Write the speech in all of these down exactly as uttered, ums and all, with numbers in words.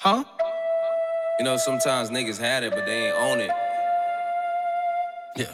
Huh? You know, sometimes niggas had it, but they ain't own it. Yeah.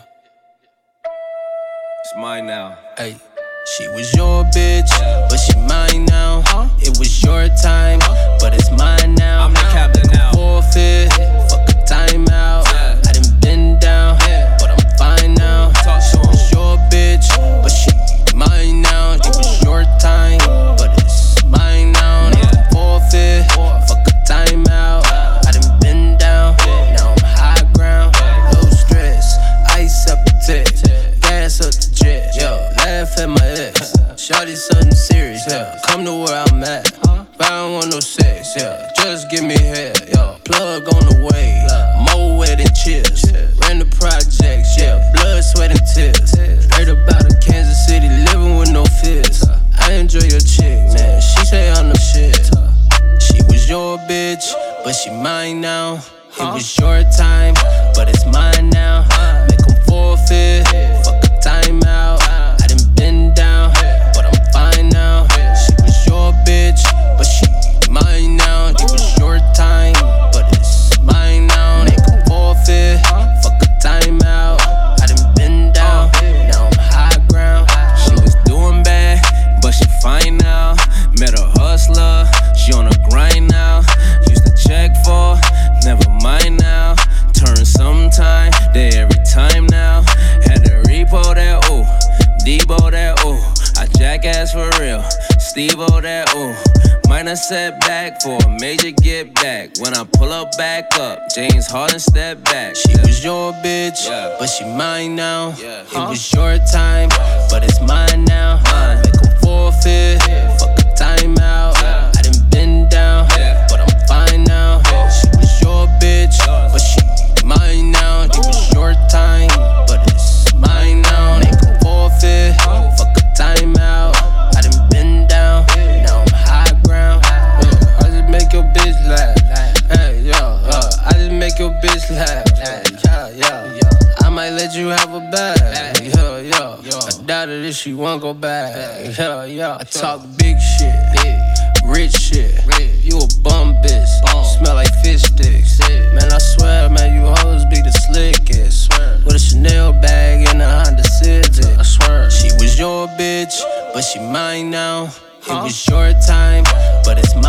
It's mine now. Hey. She was your bitch, but she mine now. Huh? It was your time, huh? But it's mine now. I'm the captain now. Forfeit, fuck a timeout. Yeah. I done been down, yeah. But I'm fine now. Talk she was your bitch, but she mine now. It was your time, but it's mine now. Yeah. Forfeit, fuck a timeout. I done been down, now I'm high ground. No stress, ice up the tip, gas up the jet. Yo, laugh at my ex. Shawty something serious, yeah. Come to where I'm at. But I don't want no sex, yeah. Just give me head, yo. Plug on the way, more wet than chips. Ran the projects, yeah. Blood, sweat, and tears. Heard about a Kansas City living with no fears. I enjoy your chick, man. She say I'm the shit. She was your bitch, but she mine now. It was your time, but it's mine now. Make 'em forfeit, fuck a timeout. I done been down, but I'm fine now. She was your bitch, but she mine now. It was your time, but it's mine now. Make 'em forfeit, fuck a timeout. I done been down, now I'm high ground. She was doing bad, but she fine now. Met a hustler, she on a grind now. Used to check for, never mind now. Turn sometime, they every time now. Had to repo that, ooh. Debo that, ooh. I jackass for real. Steve-O that, ooh. Minor setback for a major get back. When I pull up back up, James Harden step back. She was your bitch, yeah. But she mine now. Yeah. It huh? was your time, but it's mine now. Mine. Make 'em forfeit, yeah. Fuck a timeout. Yeah. I done been down, yeah. But I'm fine now. Yeah. She was your bitch, yeah. But she mine now. It was your time, but it's mine now. Make 'em forfeit, huh? Fuck a timeout. I done been down, now I'm high ground. Yeah. I just make your bitch laugh. Hey, yo, yo. I just make your bitch laugh. Yeah, yeah, yeah. I might let you have a bag. Yo, yo. I doubt it if she won't go back. Yo, yo. I talk big shit, rich shit. You a bum bitch. Smell like fish sticks. Man, I swear, man, you hoes be the slickest. With a Chanel bag and a Honda Civic. I swear. She was your bitch, but she mine now. It was your time, but it's